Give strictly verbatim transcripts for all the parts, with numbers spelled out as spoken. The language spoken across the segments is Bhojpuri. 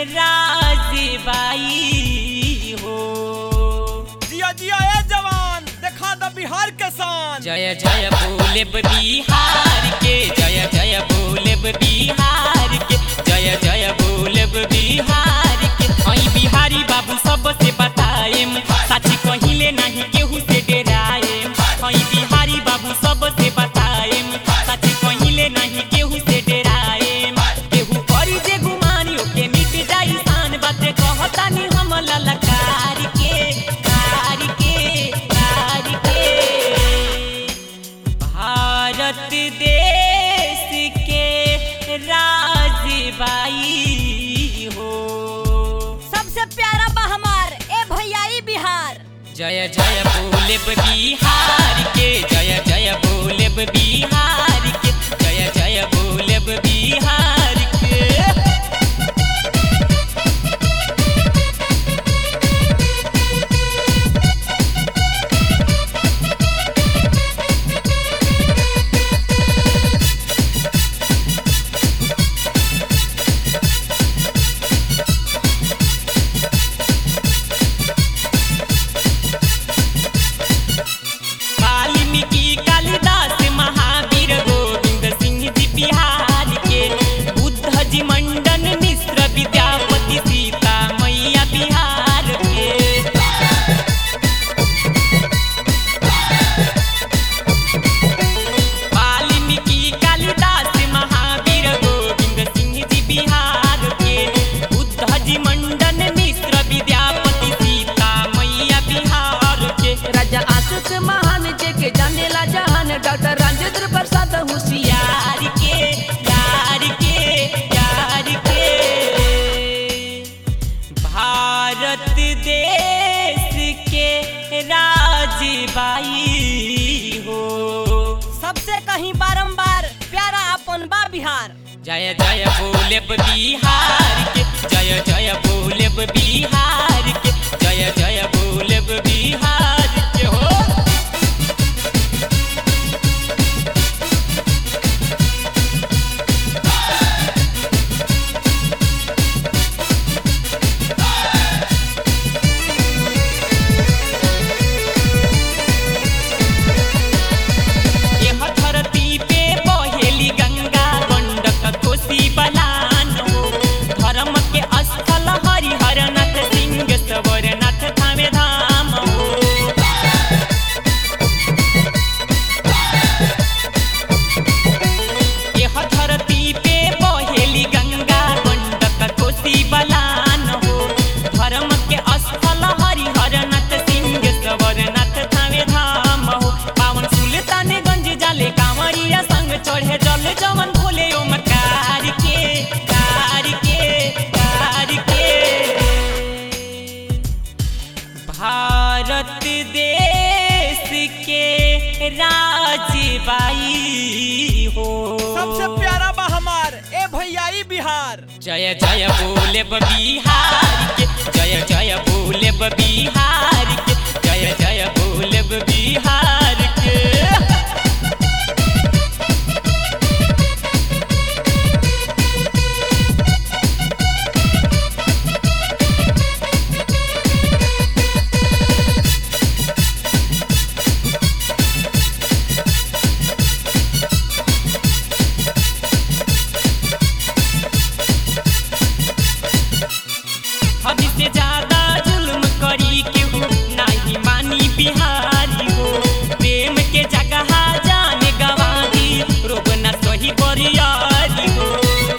राजीबाई हो। जिया जिया ए जवान देखा द बिहार के शान। जय जय बोले बिहार के, जय जय बोले बिहार के, जय जय बोले बिहार के। आई बिहारी बाबू सबसे बताएम, साची कहिले नहीं केहू से डराएम। आई बिहारी बाबू सबसे बताएम, साची कहिले नहीं केहू से डराएम। केहू करी जे गुमानी ओके मिट जाई शान, बाते कहतानी हम ललकार के कार के कार के। भारत देश के राजीबाई हो। सबसे प्यारा बा हमार ए भैयाई बिहार। जय जय बोले बिहार के, जय जय बोले बिहार के, जय जय बोले बिहार के। वाल्मीकि कालिदास महावीर गोविंद सिंह जी बिहार के, बुद्ध जी मंडन मिश्र विद्यापति सीता मैया बिहार के। वाल्मीकि कालिदास महावीर गोविंद सिंह जी बिहार के, बुद्ध जी मंडन मिश्र विद्यापति सीता मैया बिहार के। राजा अशोक महान जे के जानेला जहान, डॉक्टर राजेंद्र प्रसाद होशियार के यार के यार के। भारत देश के राजीबाई हो। सबसे कहीं बारंबार प्यारा अपन बा बिहार। जय जय बोले बिहार के, जय जय बोले बिहार के, जय जय बोले बिहार के हो। यह धरती पे बहेली गंगा गंडक कोसी बलान हो। धर्म के स्थल हरिहर नाथ सिंह सवरनाथ थामे धाम हो। यह धरती पे बहेली गंगा गंडक कोसी बलान हो। धर्म के स्थल हरिहर नाथ सिंह सवरनाथ थामे धाम हो। पावन सुल्तानगंज जाले कांवरिया संग चढ़े जल जवन भोले ओमकार के कार के कार के। भारत देश के राजीबाई हो। सबसे प्यारा बा हमार ए भैयाई बिहार। जय जय बोले बिहार के, जय जय बोले बिहार के, जय जय बोले बिहार के। हद से ज्यादा जुल्म करी केहू नाही मानी बिहारी हो। प्रेम के जगह जाने गवा दी, रोग न सही बरियारी हो।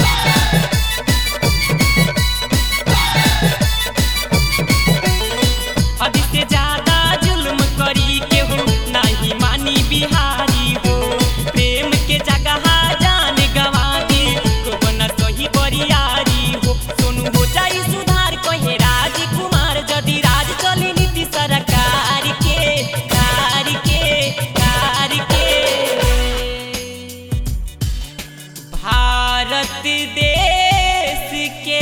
हद से ज्यादा जुल्म करी केहू नाही मानी बिहारी हो। प्रेम के जगह जाने गवा दी, रोग न सही बरियारी हो। सोनू हो जाई सुधार कहे राजकुमार, जदि राज चली नीति सरकार के कार के कार के। भारत देश के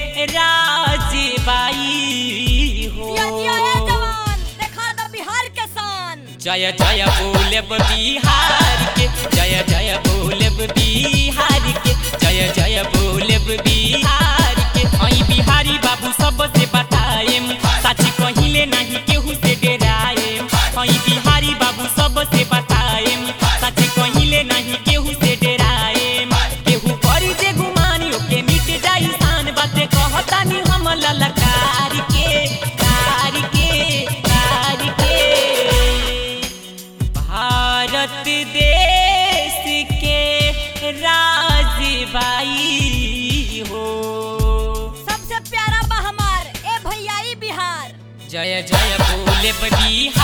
राजीबाई हो। जिया जिया ए जवान देखा द बिहार के शान। जय जय बोले बिहार के, जय जय बोले बिहार के, जय जय बोले बिहार के। आई बिहार बोलेब बिहार